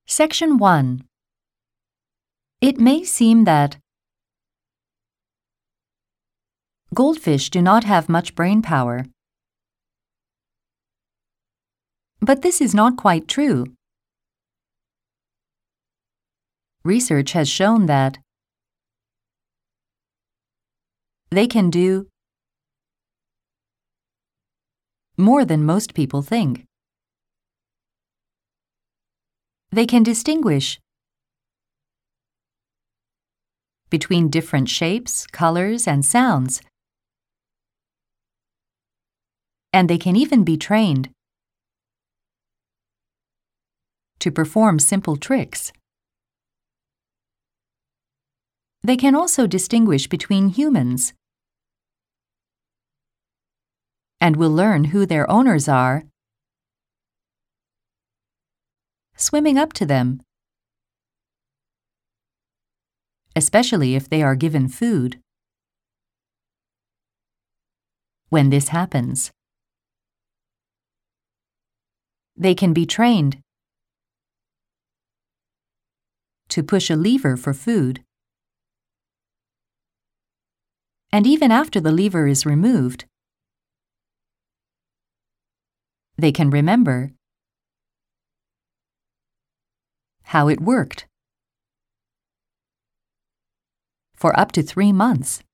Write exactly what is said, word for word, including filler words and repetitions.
Section one. It may seem that goldfish do not have much brain power. But this is not quite true. Research has shown that they can do more than most people think. They can distinguish between different shapes, colors, and sounds. And they can even be trained to perform simple tricks. They can also distinguish between humans and will learn who their owners are, swimming up to them, especially if they are given food. When this happens, they can be trained to push a lever for food. And even after the lever is removed, they can remember how it worked for up to three months.